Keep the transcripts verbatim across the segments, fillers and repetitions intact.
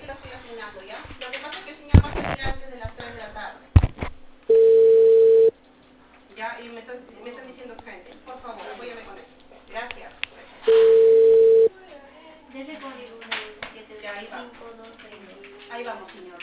la estoy asignando, ¿ya? Lo que pasa es que el señor va a salir antes de las tres de la tarde. Ya, y me están, me están diciendo urgente. Por favor, apóyame con eso. Gracias. Dele código Ya, ahí va. Ahí vamos, señor.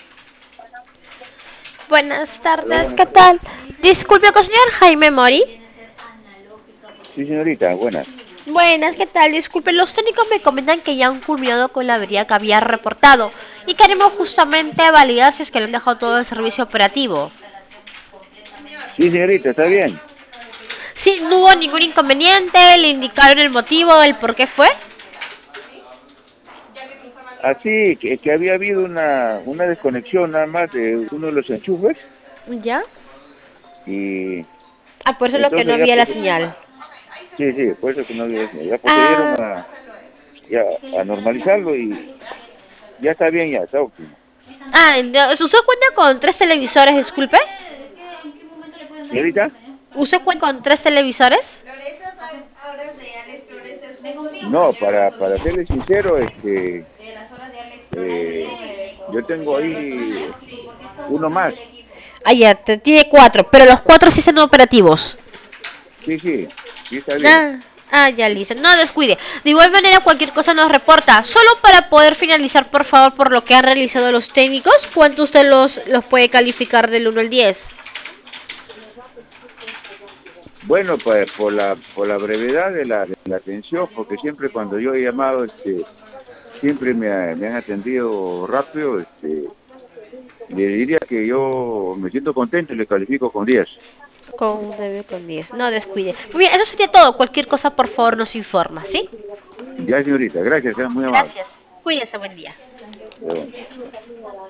Buenas Hola, tardes, buenas ¿qué tardes. tal? Disculpe, con señor Jaime Mori. Sí, señorita, buenas. Buenas, ¿qué tal? Disculpe, los técnicos me comentan que ya han culminado con la avería que había reportado y queremos justamente validar si es que le han dejado todo el servicio operativo. Sí, señorita, está bien. Sí, no hubo ningún inconveniente, le indicaron el motivo, el por qué fue. Así que, que había habido una, una desconexión nada más de uno de los enchufes ¿Ya? y Ah, por eso es lo que no entonces ya, había la pues, señal. sí, sí, por eso que no había, ya procedieron Ah, a, ya, a normalizarlo y ya está bien, ya está óptimo. ah, entonces, ¿usted cuenta con tres televisores, disculpe? Señorita, ¿Usted cuenta con tres televisores? no, para, para serle sincero, este, eh, yo tengo ahí uno más. Ah, ya, te- tiene cuatro, pero los cuatro sí están operativos. Sí, sí, sí está bien. Ah, ah, ya listo. No descuide. De igual manera, cualquier cosa nos reporta. Solo para poder finalizar, por favor, por lo que han realizado los técnicos, ¿cuánto usted los, los puede calificar del uno al diez? Bueno, pues por la por la brevedad de la, de la atención, porque siempre cuando yo he llamado, este, siempre me, ha- me han atendido rápido, este, le diría que yo me siento contento y le califico con diez. Con nueve con diez. No descuide. Muy bien, eso sería todo. Cualquier cosa, por favor, nos informa, ¿sí? Ya, señorita, gracias, es muy amable. Gracias. Cuídense, buen día. Pero bueno.